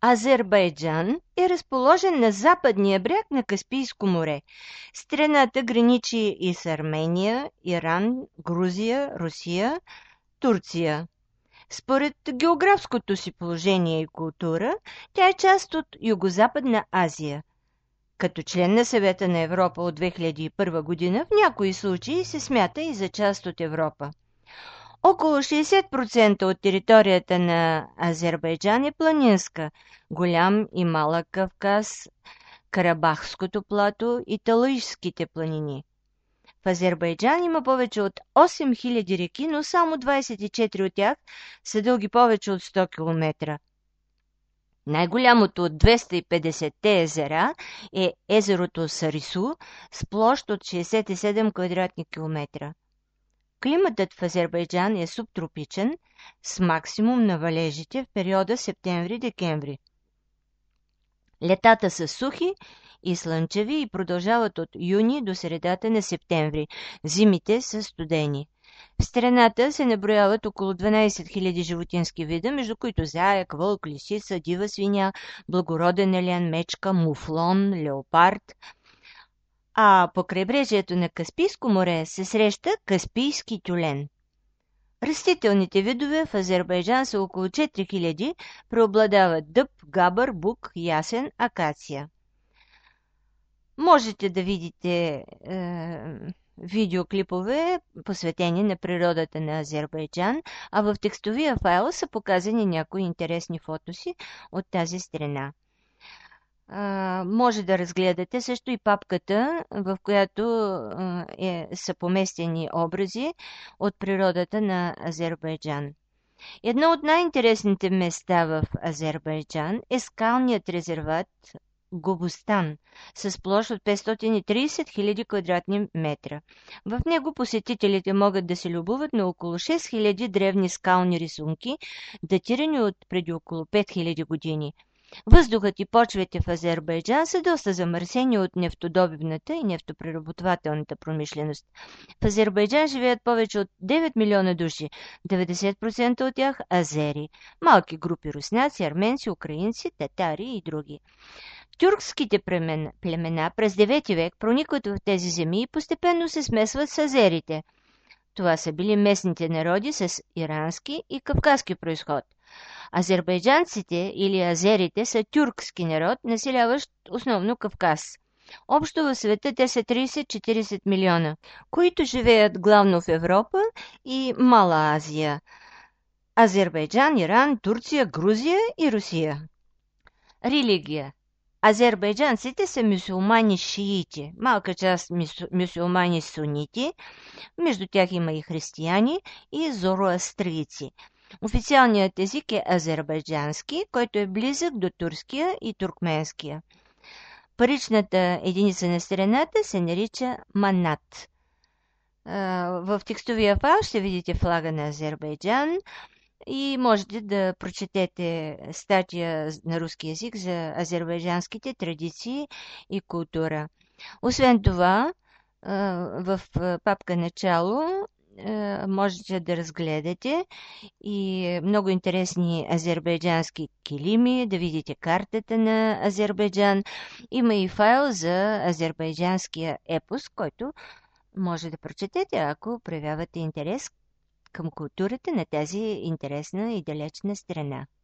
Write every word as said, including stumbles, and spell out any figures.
Азербайджан е разположен на западния бряг на Каспийско море. Страната граничи и с Армения, Иран, Грузия, Русия, Турция. Според географското си положение и култура, тя е част от Югозападна Азия. Като член на Съвета на Европа от две хиляди и първа година, в някои случаи се смята и за част от Европа. Около шейсет процента от територията на Азербайджан е планинска. Голям и Малък Кавказ, Карабахското плато и Талуишските планини. В Азербайджан има повече от осем хиляди реки, но само двадесет и четири от тях са дълги повече от сто километра. Най-голямото от двеста и петдесетте езера е езерото Сарису с площ от шейсет и седем квадратни километра. Климатът в Азербайджан е субтропичен с максимум на валежите в периода септември-декември. Летата са сухи и слънчеви и продължават от юни до средата на септември. Зимите са студени. В страната се наброяват около дванадесет хиляди животински вида, между които заек, вълк, лисица, дива свиня, благороден елен, мечка, муфлон, леопард. А по крайбрежието на Каспийско море се среща каспийски тюлен. Растителните видове в Азербайджан са около четири хиляди, преобладават дъб, габър, бук, ясен, акация. Можете да видите е, видеоклипове, посветени на природата на Азербайджан, а в текстовия файл са показани някои интересни фотоси от тази страна. Uh, може да разгледате също и папката, в която uh, е, са поместени образи от природата на Азербайджан. Едно от най-интересните места в Азербайджан е скалният резерват Гобустан с площ от петстотин и тридесет хиляди квадратни метра. В него посетителите могат да се любуват на около шест хиляди древни скални рисунки, датирани от преди около пет хиляди години. Въздухът и почвите в Азербайджан са доста замърсени от нефтодобивната и нефтопреработвателната промишленост. В Азербайджан живеят повече от девет милиона души, деветдесет процента от тях азери, малки групи руснаци, арменци, украинци, татари и други. Тюркските племена, племена през девети век проникват в тези земи и постепенно се смесват с азерите. Това са били местните народи с ирански и кавказски произход. Азербайджанците или азерите са тюркски народ, населяващ основно Кавказ. Общо в света те са тридесет-четиридесет милиона, които живеят главно в Европа и Мала Азия. Азербайджан, Иран, Турция, Грузия и Русия. Религия. Азербайджанците са мюсюлмани шиити, малка част мюсюлмани сунити, между тях има и християни и зороастрийци. Официалният език е азербайджански, който е близък до турския и туркменския. Паричната единица на страната се нарича манат. В текстовия файл ще видите флага на Азербайджан и можете да прочетете статия на руски език за азербайджанските традиции и култура. Освен това, в папка начало можете да разгледате и много интересни азербайджански килими, да видите картата на Азербайджан. Има и файл за азербайджанския епос, който може да прочетете, ако проявявате интерес към културата на тази интересна и далечна страна.